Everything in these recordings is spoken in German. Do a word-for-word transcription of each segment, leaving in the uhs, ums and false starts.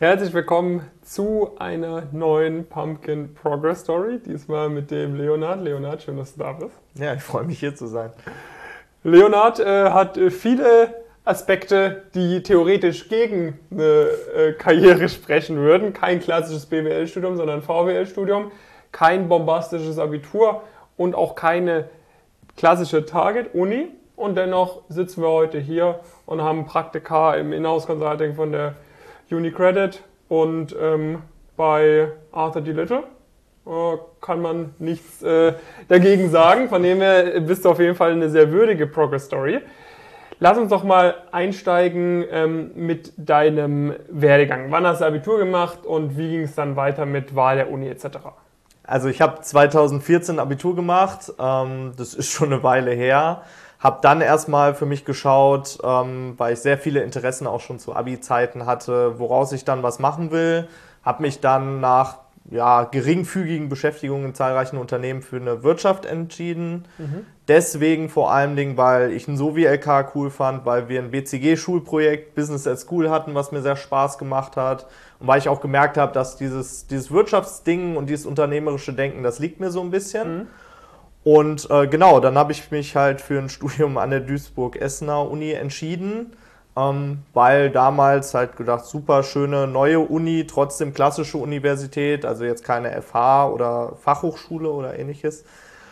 Herzlich willkommen zu einer neuen Pumpkin Progress Story. Diesmal mit dem Leonhard. Leonhard, schön, dass du da bist. Ja, ich freue mich hier zu sein. Leonhard äh, hat äh, viele Aspekte, die theoretisch gegen eine äh, Karriere sprechen würden. Kein klassisches B W L-Studium, sondern ein V W L-Studium. Kein bombastisches Abitur und auch keine klassische Target-Uni. Und dennoch sitzen wir heute hier und haben Praktika im Inhouse-Consulting von der UniCredit und ähm, bei Arthur D. Little äh, kann man nichts äh, dagegen sagen. Von dem her bist du auf jeden Fall eine sehr würdige Progress-Story. Lass uns doch mal einsteigen ähm, mit deinem Werdegang. Wann hast du Abitur gemacht und wie ging es dann weiter mit Wahl der Uni et cetera? Also ich habe zweitausendvierzehn Abitur gemacht, ähm, das ist schon eine Weile her. Habe dann erstmal für mich geschaut, ähm, weil ich sehr viele Interessen auch schon zu Abi-Zeiten hatte, woraus ich dann was machen will. Habe mich dann nach ja, geringfügigen Beschäftigungen in zahlreichen Unternehmen für eine Wirtschaft entschieden. Mhm. Deswegen vor allen Dingen, weil ich ein Sovi-L K cool fand, weil wir ein B C G-Schulprojekt Business at School hatten, was mir sehr Spaß gemacht hat. Und weil ich auch gemerkt habe, dass dieses, dieses Wirtschaftsding und dieses unternehmerische Denken, das liegt mir so ein bisschen. Mhm. Und äh, genau, dann habe ich mich halt für ein Studium an der Duisburg-Essener Uni entschieden, ähm, weil damals halt gedacht, super schöne neue Uni, trotzdem klassische Universität, also jetzt keine F H oder Fachhochschule oder ähnliches.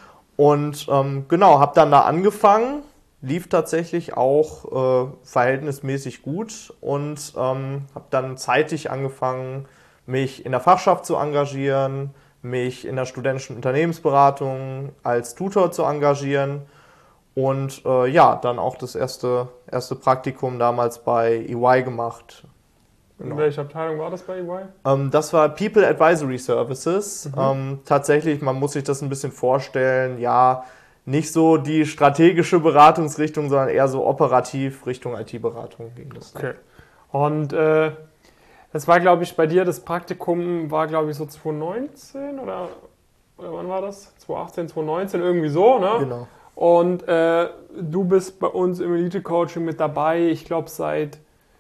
Und ähm, genau, habe dann da angefangen, lief tatsächlich auch äh, verhältnismäßig gut und ähm, habe dann zeitig angefangen, mich in der Fachschaft zu engagieren, mich in der studentischen Unternehmensberatung als Tutor zu engagieren und äh, ja, dann auch das erste, erste Praktikum damals bei E Y gemacht. Genau. In welcher Abteilung war das bei E Y? Ähm, das war People Advisory Services. Mhm. Ähm, tatsächlich, man muss sich das ein bisschen vorstellen, ja, nicht so die strategische Beratungsrichtung, sondern eher so operativ Richtung I T-Beratung ging das. Okay. Und äh das war, glaube ich, bei dir, das Praktikum war, glaube ich, so zweitausendneunzehn oder, oder wann war das? zweitausendachtzehn, zweitausendneunzehn, irgendwie so, ne? Genau. Und äh, du bist bei uns im Elite-Coaching mit dabei, ich glaube, seit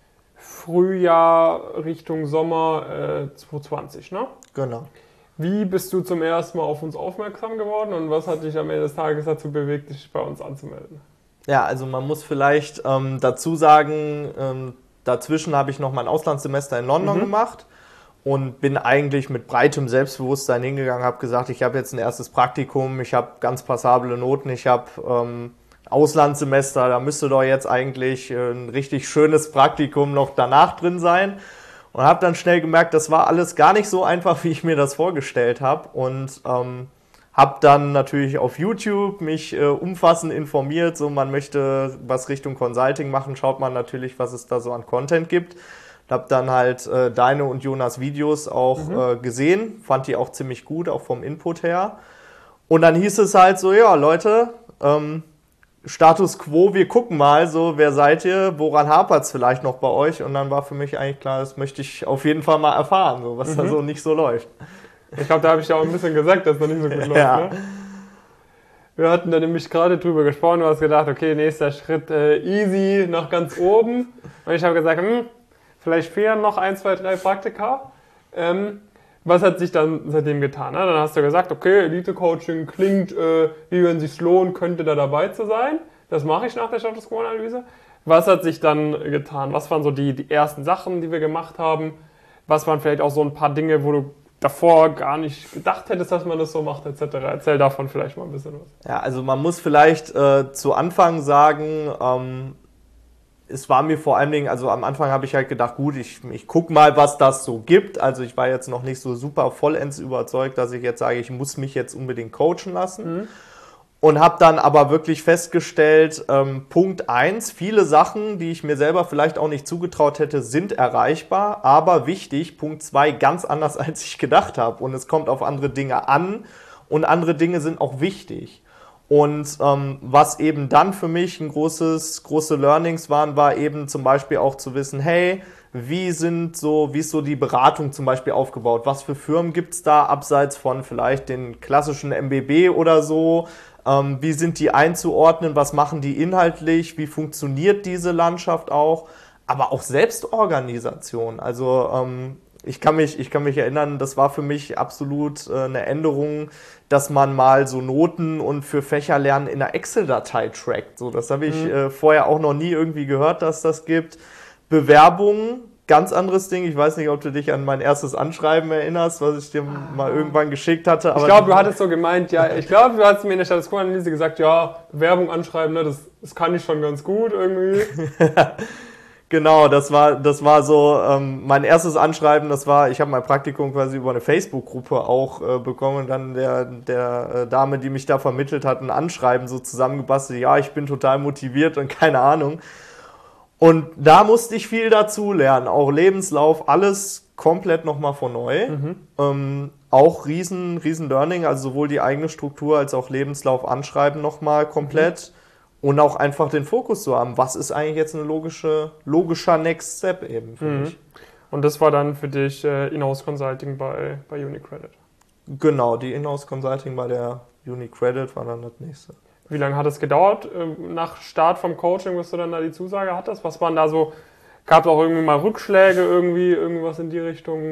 Frühjahr Richtung Sommer äh, zweitausendzwanzig, ne? Genau. Wie bist du zum ersten Mal auf uns aufmerksam geworden und was hat dich am Ende des Tages dazu bewegt, dich bei uns anzumelden? Ja, also man muss vielleicht ähm, dazu sagen, ähm, dazwischen habe ich noch mein Auslandssemester in London mhm. gemacht und bin eigentlich mit breitem Selbstbewusstsein hingegangen, habe gesagt, ich habe jetzt ein erstes Praktikum, ich habe ganz passable Noten, ich habe ähm, Auslandssemester, da müsste doch jetzt eigentlich ein richtig schönes Praktikum noch danach drin sein. Und habe dann schnell gemerkt, das war alles gar nicht so einfach, wie ich mir das vorgestellt habe und ähm, habe dann natürlich auf YouTube mich äh, umfassend informiert, so man möchte was Richtung Consulting machen, schaut man natürlich, was es da so an Content gibt. Habe dann halt äh, deine und Jonas Videos auch mhm. äh, gesehen, fand die auch ziemlich gut, auch vom Input her. Und dann hieß es halt so, ja Leute, ähm, Status Quo, wir gucken mal, so wer seid ihr, woran hapert es vielleicht noch bei euch? Und dann war für mich eigentlich klar, das möchte ich auf jeden Fall mal erfahren, so, was mhm. da so nicht so läuft. Ich glaube, da habe ich ja auch ein bisschen gesagt, dass das nicht so gut läuft. Ja. Ne? Wir hatten da nämlich gerade drüber gesprochen, du hast gedacht, okay, nächster Schritt äh, easy nach ganz oben. Und ich habe gesagt, hm, vielleicht fehlen noch ein, zwei, drei Praktika. Ähm, was hat sich dann seitdem getan? Ne? Dann hast du gesagt, okay, Elite-Coaching klingt, äh, wie wenn es sich lohnt, könnte da dabei zu sein. Das mache ich nach der Status Quo-Analyse. Was hat sich dann getan? Was waren so die, die ersten Sachen, die wir gemacht haben? Was waren vielleicht auch so ein paar Dinge, wo du davor gar nicht gedacht hättest, dass man das so macht, et cetera. Erzähl davon vielleicht mal ein bisschen was. Ja, also man muss vielleicht äh, zu Anfang sagen, ähm, es war mir vor allen Dingen, also am Anfang habe ich halt gedacht, gut, ich, ich gucke mal, was das so gibt. Also ich war jetzt noch nicht so super vollends überzeugt, dass ich jetzt sage, ich muss mich jetzt unbedingt coachen lassen. Mhm. Und habe dann aber wirklich festgestellt, ähm, Punkt eins, viele Sachen, die ich mir selber vielleicht auch nicht zugetraut hätte, sind erreichbar, aber wichtig, Punkt zwei, ganz anders, als ich gedacht habe. Und es kommt auf andere Dinge an und andere Dinge sind auch wichtig. Und ähm, was eben dann für mich ein großes, große Learnings waren, war eben zum Beispiel auch zu wissen, hey, wie sind so, wie ist so die Beratung zum Beispiel aufgebaut? Was für Firmen gibt's da abseits von vielleicht den klassischen M B B oder so? Ähm, wie sind die einzuordnen? Was machen die inhaltlich? Wie funktioniert diese Landschaft auch? aber auch Selbstorganisation. Also ähm, ich kann mich, ich kann mich erinnern, das war für mich absolut äh, eine Änderung, dass man mal so Noten und für Fächerlernen in einer Excel-Datei trackt. So, das habe ich mhm. äh, vorher auch noch nie irgendwie gehört, dass das gibt. Bewerbungen, ganz anderes Ding. Ich weiß nicht, ob du dich an mein erstes Anschreiben erinnerst, was ich dir ah. mal irgendwann geschickt hatte. Aber ich glaube, du hattest so gemeint, ja, ich glaube, du hast mir in der Status Quo-Analyse gesagt, ja, Werbung anschreiben, ne, das, das kann ich schon ganz gut irgendwie. Genau, das war das war so ähm, mein erstes Anschreiben. Das war, ich habe mein Praktikum quasi über eine Facebook-Gruppe auch äh, bekommen und dann der der äh, Dame, die mich da vermittelt hat, ein Anschreiben so zusammengebastelt. Ja, ich bin total motiviert und keine Ahnung. Und da musste ich viel dazu lernen, auch Lebenslauf, alles komplett nochmal von neu. Mhm. Ähm, auch riesen riesen Learning, also sowohl die eigene Struktur als auch Lebenslauf anschreiben nochmal komplett. Mhm. Und auch einfach den Fokus zu haben, was ist eigentlich jetzt ein logische, logischer Next Step eben für mhm. mich. Und das war dann für dich äh, Inhouse Consulting bei, bei UniCredit? Genau, die Inhouse Consulting bei der UniCredit war dann das nächste. Wie lange hat es gedauert, äh, nach Start vom Coaching, bis du dann da die Zusage hattest? Was waren da so, gab es auch irgendwie mal Rückschläge, irgendwie irgendwas in die Richtung?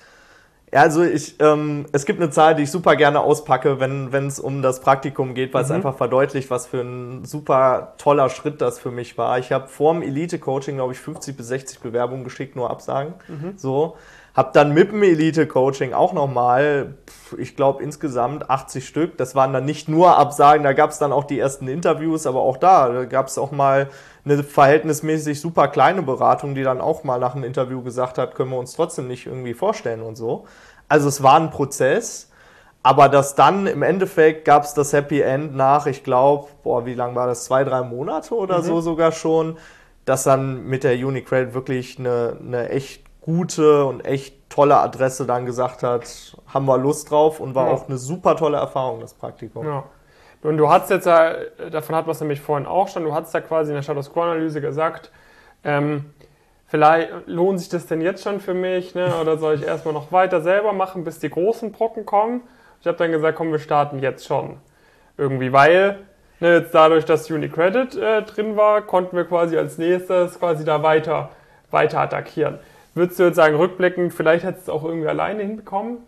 Ja, also ich, ähm, es gibt eine Zahl, die ich super gerne auspacke, wenn wenn es um das Praktikum geht, weil mhm. es einfach verdeutlicht, was für ein super toller Schritt das für mich war. Ich habe vor dem Elite-Coaching, glaube ich, fünfzig bis sechzig Bewerbungen geschickt, nur Absagen. Mhm. So, habe dann mit dem Elite-Coaching auch nochmal, ich glaube insgesamt achtzig Stück. Das waren dann nicht nur Absagen, da gab es dann auch die ersten Interviews, aber auch da, da gab es auch mal eine verhältnismäßig super kleine Beratung, die dann auch mal nach einem Interview gesagt hat, können wir uns trotzdem nicht irgendwie vorstellen und so. Also es war ein Prozess, aber das dann im Endeffekt gab es das Happy End nach, ich glaube, boah, wie lang war das, zwei, drei Monate oder mhm. so sogar schon, dass dann mit der UniCredit wirklich eine, eine echt gute und echt tolle Adresse dann gesagt hat, haben wir Lust drauf und war ja. auch eine super tolle Erfahrung, das Praktikum. Ja. Und du hast jetzt ja, davon hat man es nämlich vorhin auch schon, du hast ja quasi in der Status Quo-Analyse gesagt, ähm, vielleicht lohnt sich das denn jetzt schon für mich, ne? Oder soll ich erstmal noch weiter selber machen, bis die großen Brocken kommen? Ich habe dann gesagt, komm, wir starten jetzt schon. Irgendwie, weil ne, jetzt dadurch, dass UniCredit äh, drin war, konnten wir quasi als nächstes quasi da weiter, weiter attackieren. Würdest du jetzt sagen, rückblickend, vielleicht hättest du es auch irgendwie alleine hinbekommen?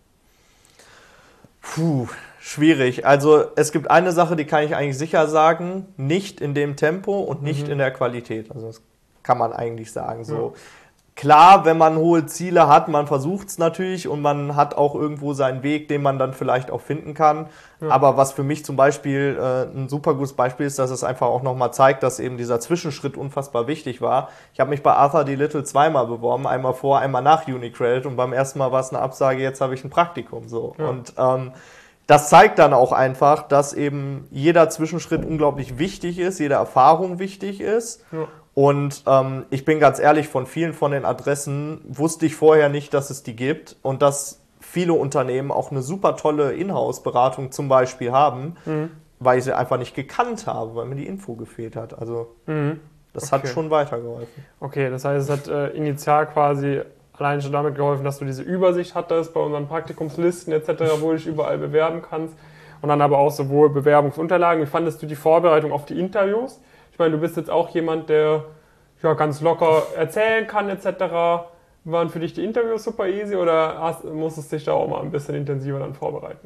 Puh, schwierig. Also es gibt eine Sache, die kann ich eigentlich sicher sagen, nicht in dem Tempo und nicht mhm. in der Qualität. Also das kann man eigentlich sagen. So. Ja. Klar, wenn man hohe Ziele hat, man versucht es natürlich und man hat auch irgendwo seinen Weg, den man dann vielleicht auch finden kann. Ja. Aber was für mich zum Beispiel äh, ein super gutes Beispiel ist, dass es einfach auch nochmal zeigt, dass eben dieser Zwischenschritt unfassbar wichtig war. Ich habe mich bei Arthur D. Little zweimal beworben, einmal vor, einmal nach UniCredit und beim ersten Mal war es eine Absage, jetzt habe ich ein Praktikum. So. Ja. Und ähm, das zeigt dann auch einfach, dass eben jeder Zwischenschritt unglaublich wichtig ist, jede Erfahrung wichtig ist. Ja. Und ähm, ich bin ganz ehrlich, von vielen von den Adressen wusste ich vorher nicht, dass es die gibt und dass viele Unternehmen auch eine super tolle Inhouse-Beratung zum Beispiel haben, mhm. weil ich sie einfach nicht gekannt habe, weil mir die Info gefehlt hat. Also mhm. das okay. hat schon weitergeholfen. Okay, das heißt, es hat äh, initial quasi allein schon damit geholfen, dass du diese Übersicht hattest bei unseren Praktikumslisten et cetera, wo du dich überall bewerben kannst und dann aber auch sowohl Bewerbungsunterlagen. Wie fandest du die Vorbereitung auf die Interviews? Ich meine, du bist jetzt auch jemand, der ja, ganz locker erzählen kann et cetera. Waren für dich die Interviews super easy oder hast, musstest du dich da auch mal ein bisschen intensiver dann vorbereiten?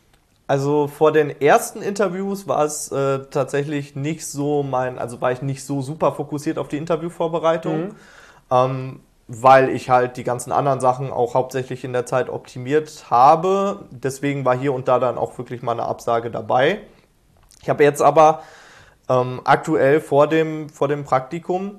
Also vor den ersten Interviews war es äh, tatsächlich nicht so mein, also war ich nicht so super fokussiert auf die Interviewvorbereitung, mhm. ähm, weil ich halt die ganzen anderen Sachen auch hauptsächlich in der Zeit optimiert habe. Deswegen war hier und da dann auch wirklich mal eine Absage dabei. Ich habe jetzt aber Ähm, aktuell vor dem, vor dem Praktikum,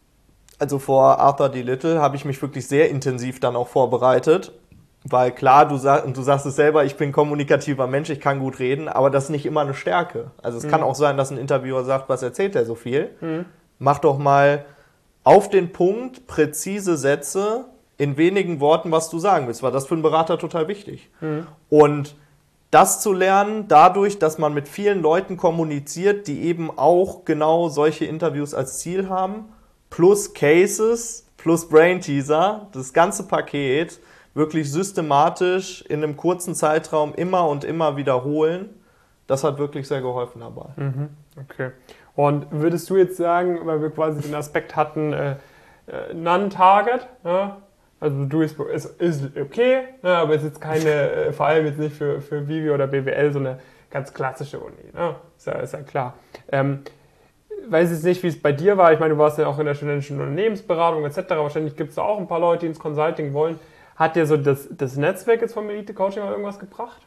also vor Arthur D. Little, habe ich mich wirklich sehr intensiv dann auch vorbereitet, weil klar, du, sag, du sagst es selber, ich bin kommunikativer Mensch, ich kann gut reden, aber das ist nicht immer eine Stärke. Also es mhm. kann auch sein, dass ein Interviewer sagt, was erzählt der so viel? Mhm. Mach doch mal auf den Punkt präzise Sätze in wenigen Worten, was du sagen willst, weil das für einen Berater total wichtig. Mhm. Und das zu lernen, dadurch, dass man mit vielen Leuten kommuniziert, die eben auch genau solche Interviews als Ziel haben, plus Cases, plus Brain Teaser, das ganze Paket wirklich systematisch in einem kurzen Zeitraum immer und immer wiederholen, das hat wirklich sehr geholfen dabei. Mhm, okay. Und würdest du jetzt sagen, weil wir quasi den Aspekt hatten, äh, äh, Non-Target. Ja? Also Duisburg ist, ist okay, ne? Aber es ist jetzt keine, äh, vor allem jetzt nicht für, für Vivi oder B W L, so eine ganz klassische Uni. Ne? Ist, ja, ist ja klar. Ähm, weiß jetzt nicht, wie es bei dir war. Ich meine, du warst ja auch in der studentischen Unternehmensberatung et cetera. Wahrscheinlich gibt es da auch ein paar Leute, die ins Consulting wollen. Hat dir so das, das Netzwerk jetzt vom Elite Coaching mal irgendwas gebracht?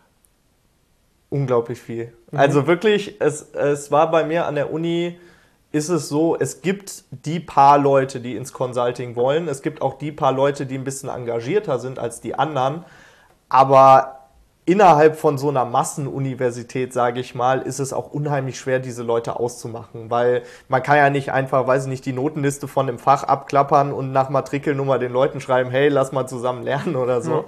Unglaublich viel. Mhm. Also wirklich, es, es war bei mir an der Uni, ist es so, es gibt die paar Leute, die ins Consulting wollen. Es gibt auch die paar Leute, die ein bisschen engagierter sind als die anderen. Aber innerhalb von so einer Massenuniversität, sage ich mal, ist es auch unheimlich schwer, diese Leute auszumachen. Weil man kann ja nicht einfach, weiß ich nicht, die Notenliste von dem Fach abklappern und nach Matrikelnummer den Leuten schreiben, hey, lass mal zusammen lernen oder so. Ja.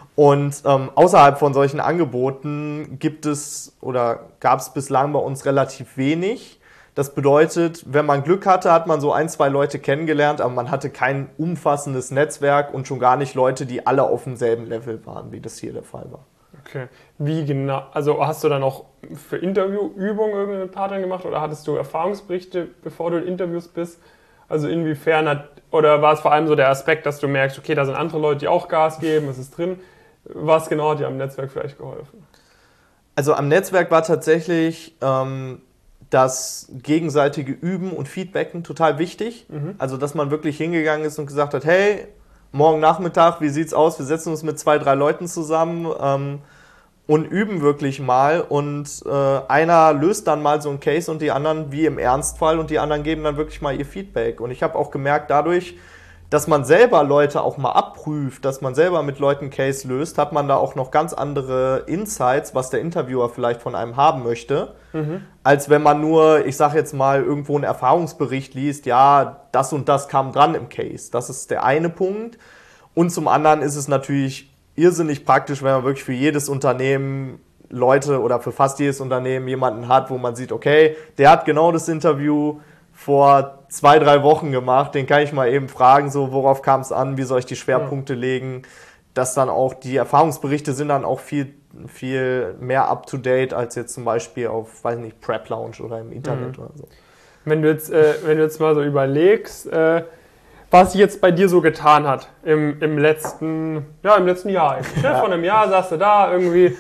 Und ähm, außerhalb von solchen Angeboten gibt es oder gab es bislang bei uns relativ wenig. Das bedeutet, wenn man Glück hatte, hat man so ein, zwei Leute kennengelernt, aber man hatte kein umfassendes Netzwerk und schon gar nicht Leute, die alle auf demselben Level waren, wie das hier der Fall war. Okay. Wie genau? Also hast du dann auch für Interviewübungen irgendeine Partner gemacht oder hattest du Erfahrungsberichte, bevor du in Interviews bist? Also inwiefern hat, oder war es vor allem so der Aspekt, dass du merkst, okay, da sind andere Leute, die auch Gas geben, es ist drin. Was genau hat dir am Netzwerk vielleicht geholfen? Also am Netzwerk war tatsächlich ähm, das gegenseitige Üben und Feedbacken total wichtig. Mhm. Also dass man wirklich hingegangen ist und gesagt hat, hey, morgen Nachmittag, wie sieht's aus? Wir setzen uns mit zwei, drei Leuten zusammen ähm, und üben wirklich mal. Und äh, einer löst dann mal so einen Case und die anderen wie im Ernstfall und die anderen geben dann wirklich mal ihr Feedback. Und ich habe auch gemerkt, dadurch, dass man selber Leute auch mal abprüft, dass man selber mit Leuten Case löst, hat man da auch noch ganz andere Insights, was der Interviewer vielleicht von einem haben möchte, mhm. als wenn man nur, ich sag jetzt mal, irgendwo einen Erfahrungsbericht liest, ja, das und das kam dran im Case. Das ist der eine Punkt. Und zum anderen ist es natürlich irrsinnig praktisch, wenn man wirklich für jedes Unternehmen Leute oder für fast jedes Unternehmen jemanden hat, wo man sieht, okay, der hat genau das Interview vor zwei, drei Wochen gemacht, den kann ich mal eben fragen, so worauf kam es an, wie soll ich die Schwerpunkte ja. legen, dass dann auch die Erfahrungsberichte sind dann auch viel, viel mehr up-to-date als jetzt zum Beispiel auf, weiß nicht, Prep Lounge oder im Internet mhm. oder so. Wenn du jetzt, äh, wenn du jetzt mal so überlegst, äh, was sich jetzt bei dir so getan hat im, im letzten, ja, im letzten Jahr. Ja. Vor einem Jahr saß du da irgendwie,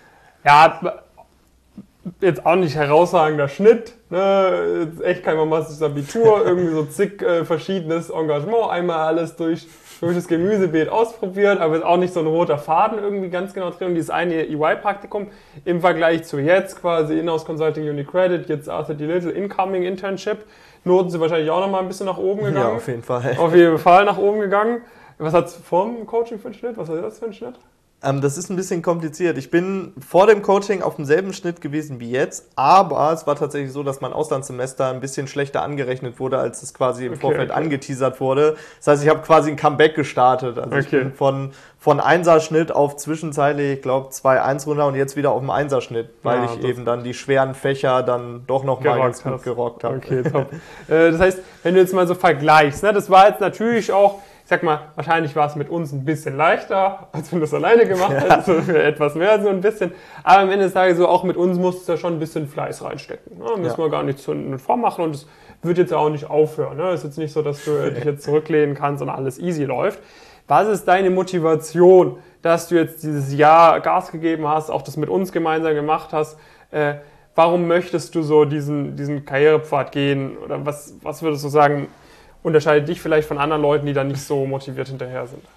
ja, jetzt auch nicht herausragender Schnitt, ne? Jetzt echt kein bombastisches Abitur, irgendwie so zig äh, verschiedenes Engagement, einmal alles durch, durch das Gemüsebeet ausprobiert, aber ist auch nicht so ein roter Faden irgendwie ganz genau drin. Und dieses eine E Y-Praktikum im Vergleich zu jetzt quasi Inhouse Consulting UniCredit, jetzt Arthur D. Little Incoming Internship, Noten sind wahrscheinlich auch nochmal ein bisschen nach oben gegangen. Ja, auf jeden Fall. Auf jeden Fall nach oben gegangen. Was hat es vor dem Coaching für einen Schnitt? Was hat das für einen Schnitt? Ähm, das ist ein bisschen kompliziert. Ich bin vor dem Coaching auf demselben Schnitt gewesen wie jetzt, aber es war tatsächlich so, dass mein Auslandssemester ein bisschen schlechter angerechnet wurde, als es quasi im okay, Vorfeld okay. angeteasert wurde. Das heißt, ich habe quasi ein Comeback gestartet. Also okay. ich bin von, von Einser-Schnitt auf zwischenzeitlich, ich glaube, zwei Komma eins runter und jetzt wieder auf dem Einser-Schnitt, weil ja, ich eben dann die schweren Fächer dann doch noch mal ganz gut gerockt habe. Okay, top. äh, das heißt, wenn du jetzt mal so vergleichst, ne, das war jetzt natürlich auch, ich sag mal, wahrscheinlich war es mit uns ein bisschen leichter, als wenn du es alleine gemacht ja. hättest, so etwas mehr so ein bisschen. Aber am Ende des Tages so, auch mit uns musst du ja schon ein bisschen Fleiß reinstecken. Ne? Müssen ja. wir gar nicht zu vormachen und es wird jetzt ja auch nicht aufhören. Ne? Es ist jetzt nicht so, dass du dich jetzt zurücklehnen kannst und alles easy läuft. Was ist deine Motivation, dass du jetzt dieses Jahr Gas gegeben hast, auch das mit uns gemeinsam gemacht hast? Äh, warum möchtest du so diesen, diesen Karrierepfad gehen? Oder was, was würdest du sagen, unterscheidet dich vielleicht von anderen Leuten, die da nicht so motiviert hinterher sind?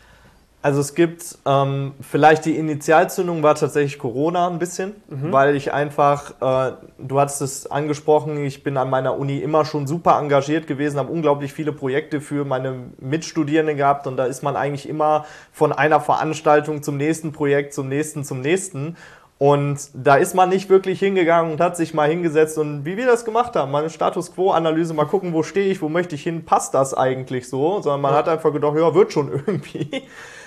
Also es gibt, ähm, vielleicht die Initialzündung war tatsächlich Corona ein bisschen, mhm. weil ich einfach, äh, du hattest es angesprochen, ich bin an meiner Uni immer schon super engagiert gewesen, habe unglaublich viele Projekte für meine Mitstudierenden gehabt und da ist man eigentlich immer von einer Veranstaltung zum nächsten Projekt, zum nächsten, zum nächsten. Und da ist man nicht wirklich hingegangen und hat sich mal hingesetzt und wie wir das gemacht haben, mal eine Status-Quo-Analyse, mal gucken, wo stehe ich, wo möchte ich hin, passt das eigentlich so? Sondern man ja. hat einfach gedacht, ja, wird schon irgendwie.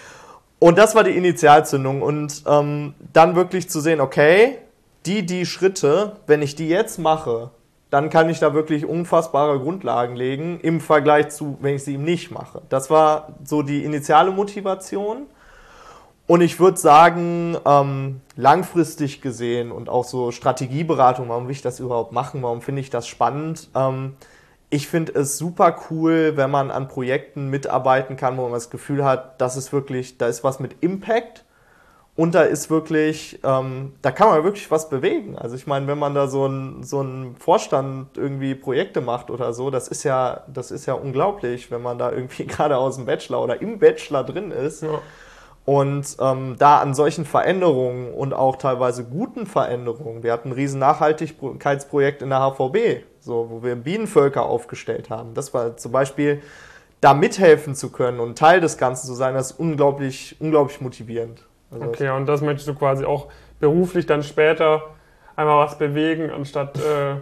Und das war die Initialzündung. Und ähm, dann wirklich zu sehen, okay, die, die Schritte, wenn ich die jetzt mache, dann kann ich da wirklich unfassbare Grundlagen legen im Vergleich zu, wenn ich sie eben nicht mache. Das war so die initiale Motivation. Und ich würde sagen, ähm, langfristig gesehen und auch so Strategieberatung, warum will ich das überhaupt machen, warum finde ich das spannend, ähm, Ich finde es super cool, wenn man an Projekten mitarbeiten kann, wo man das Gefühl hat, das ist wirklich, da ist was mit Impact und da ist wirklich, ähm, da kann man wirklich was bewegen. Also ich meine, wenn man da so ein, so ein Vorstand irgendwie Projekte macht oder so, das ist ja, das ist ja unglaublich, wenn man da irgendwie gerade aus dem Bachelor oder im Bachelor drin ist. Ja. Und ähm, da an solchen Veränderungen und auch teilweise guten Veränderungen, wir hatten ein riesen Nachhaltigkeitsprojekt in der H V B, so, wo wir Bienenvölker aufgestellt haben. Das war zum Beispiel, da mithelfen zu können und Teil des Ganzen zu sein, das ist unglaublich, unglaublich motivierend. Also okay, und das möchtest du quasi auch beruflich dann später einmal was bewegen, anstatt äh,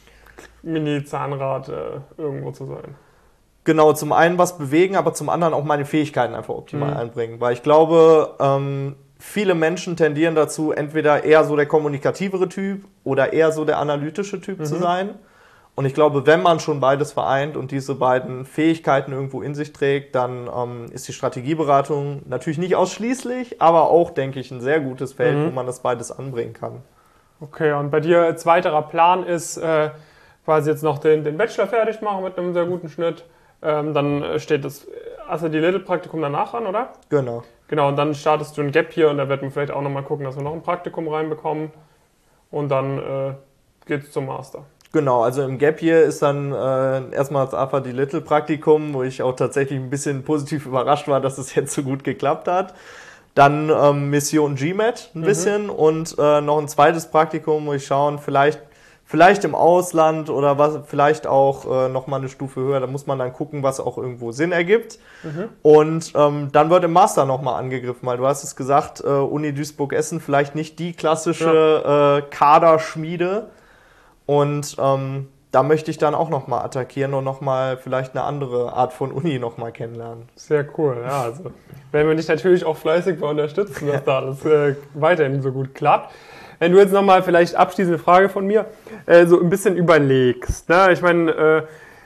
Mini-Zahnrad äh, irgendwo zu sein. Genau, zum einen was bewegen, aber zum anderen auch meine Fähigkeiten einfach optimal mhm. einbringen. Weil ich glaube, ähm, viele Menschen tendieren dazu, entweder eher so der kommunikativere Typ oder eher so der analytische Typ mhm. zu sein. Und ich glaube, wenn man schon beides vereint und diese beiden Fähigkeiten irgendwo in sich trägt, dann ähm, ist die Strategieberatung natürlich nicht ausschließlich, aber auch, denke ich, ein sehr gutes Feld, mhm. wo man das beides anbringen kann. Okay, und bei dir als weiterer Plan ist, äh, quasi jetzt noch den, den Bachelor fertig machen mit einem sehr guten Schnitt. Ähm, dann steht das Asset Little Praktikum danach an, oder? Genau. Genau, und dann startest du ein Gap hier und da werden wir vielleicht auch nochmal gucken, dass wir noch ein Praktikum reinbekommen und dann äh, geht's zum Master. Genau, also im Gap Year ist dann äh, erstmal das Alpha die Little Praktikum, wo ich auch tatsächlich ein bisschen positiv überrascht war, dass es jetzt so gut geklappt hat. Dann ähm, Mission G M A T ein mhm. bisschen und äh, noch ein zweites Praktikum, wo ich schauen, vielleicht Vielleicht im Ausland oder was, vielleicht auch äh, nochmal eine Stufe höher. Da muss man dann gucken, was auch irgendwo Sinn ergibt. Mhm. Und ähm, dann wird im Master nochmal angegriffen, weil du hast es gesagt, äh, Uni Duisburg-Essen vielleicht nicht die klassische ja. äh, Kaderschmiede. Und ähm, da möchte ich dann auch nochmal attackieren und nochmal vielleicht eine andere Art von Uni nochmal kennenlernen. Sehr cool, ja. Also werden wir dich natürlich auch fleißig bei unterstützen, dass da alles äh, weiterhin so gut klappt. Wenn du jetzt nochmal vielleicht abschließende Frage von mir, äh, so ein bisschen überlegst. Ne? Ich meine, äh,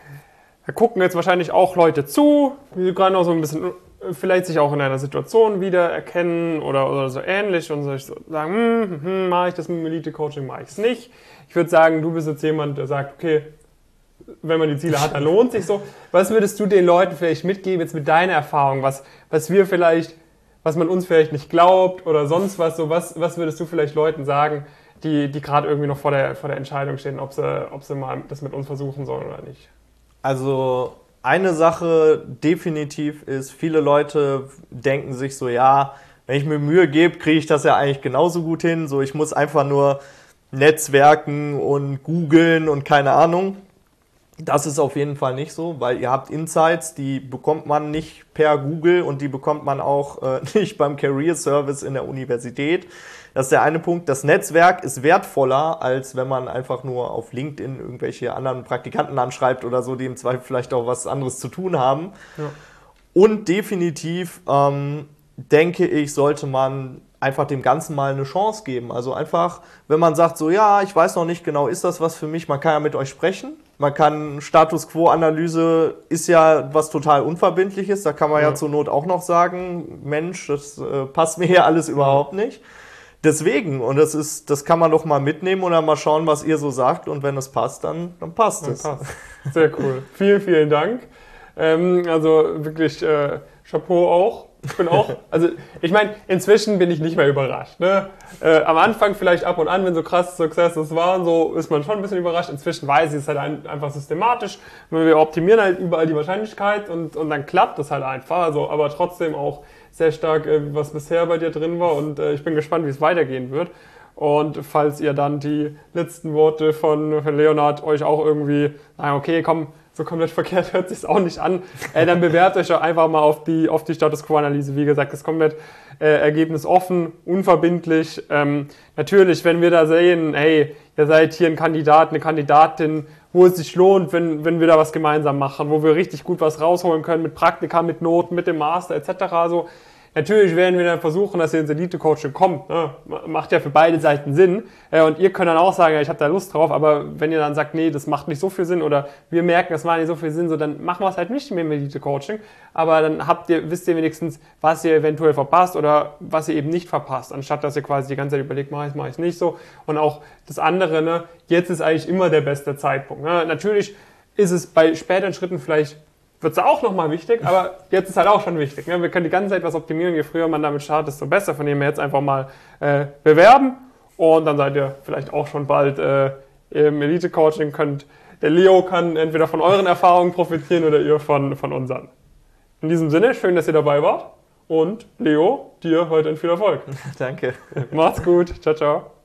da gucken jetzt wahrscheinlich auch Leute zu, die gerade noch so ein bisschen, äh, vielleicht sich auch in einer Situation wiedererkennen oder, oder so ähnlich und sich so sagen, hm, hm, hm, mache ich das mit dem Elite-Coaching, mache ich es nicht. Ich würde sagen, du bist jetzt jemand, der sagt, okay, wenn man die Ziele hat, dann lohnt sich so. Was würdest du den Leuten vielleicht mitgeben, jetzt mit deiner Erfahrung, was, was wir vielleicht... was man uns vielleicht nicht glaubt oder sonst was, so was, was würdest du vielleicht Leuten sagen, die, die gerade irgendwie noch vor der, vor der Entscheidung stehen, ob sie, ob sie mal das mit uns versuchen sollen oder nicht? Also eine Sache definitiv ist, viele Leute denken sich so, ja, wenn ich mir Mühe gebe, kriege ich das ja eigentlich genauso gut hin, so ich muss einfach nur netzwerken und googeln und keine Ahnung. Das ist auf jeden Fall nicht so, weil ihr habt Insights, die bekommt man nicht per Google und die bekommt man auch äh, nicht beim Career Service in der Universität. Das ist der eine Punkt. Das Netzwerk ist wertvoller, als wenn man einfach nur auf LinkedIn irgendwelche anderen Praktikanten anschreibt oder so, die im Zweifel vielleicht auch was anderes zu tun haben. Ja. Und definitiv, ähm, denke ich, sollte man einfach dem Ganzen mal eine Chance geben. Also einfach, wenn man sagt so, ja, ich weiß noch nicht genau, ist das was für mich, man kann ja mit euch sprechen. Man kann, Status-Quo-Analyse ist ja was total Unverbindliches, da kann man ja, ja zur Not auch noch sagen, Mensch, das äh, passt mir hier alles überhaupt nicht. Deswegen, und das ist, das kann man doch mal mitnehmen und dann mal schauen, was ihr so sagt und wenn es passt, dann, dann passt dann es. Passt. Sehr cool. Vielen, vielen Dank. Ähm, also wirklich äh, Chapeau auch. Ich bin auch, also ich meine, inzwischen bin ich nicht mehr überrascht. Ne? Äh, am Anfang vielleicht ab und an, wenn so krass Successes waren, so ist man schon ein bisschen überrascht. Inzwischen weiß ich es halt ein, einfach systematisch. Wir optimieren halt überall die Wahrscheinlichkeit und, und dann klappt das halt einfach. Also, aber trotzdem auch sehr stark, äh, was bisher bei dir drin war und äh, ich bin gespannt, wie es weitergehen wird. Und falls ihr dann die letzten Worte von, von Leonhard euch auch irgendwie sagen, okay, komm, so komplett verkehrt hört sich's auch nicht an, äh, dann bewerbt euch doch einfach mal auf die, auf die Status-Quo-Analyse. Wie gesagt, das ist komplett äh, ergebnisoffen, unverbindlich. Ähm, natürlich, wenn wir da sehen, hey, ihr seid hier ein Kandidat, eine Kandidatin, wo es sich lohnt, wenn, wenn wir da was gemeinsam machen, wo wir richtig gut was rausholen können mit Praktika, mit Noten, mit dem Master et cetera. So. Natürlich werden wir dann versuchen, dass ihr ins Elite-Coaching kommt. Ne? Macht ja für beide Seiten Sinn. Und ihr könnt dann auch sagen, ja, ich habe da Lust drauf, aber wenn ihr dann sagt, nee, das macht nicht so viel Sinn oder wir merken, das macht nicht so viel Sinn, so, dann machen wir es halt nicht mehr im Elite-Coaching. Aber dann habt ihr, wisst ihr wenigstens, was ihr eventuell verpasst oder was ihr eben nicht verpasst, anstatt dass ihr quasi die ganze Zeit überlegt, mache ich, mache ich nicht so. Und auch das andere, ne, jetzt ist eigentlich immer der beste Zeitpunkt. Ne? Natürlich ist es bei späteren Schritten vielleicht, wird es auch nochmal wichtig, aber jetzt ist halt auch schon wichtig. Ne? Wir können die ganze Zeit was optimieren, je früher man damit startet, desto besser. Von dem her jetzt einfach mal äh, bewerben und dann seid ihr vielleicht auch schon bald äh, im Elite-Coaching. Könnt, der Leo kann entweder von euren Erfahrungen profitieren oder ihr von, von unseren. In diesem Sinne, schön, dass ihr dabei wart und Leo, dir heute viel Erfolg. Danke. Macht's gut. Ciao, ciao.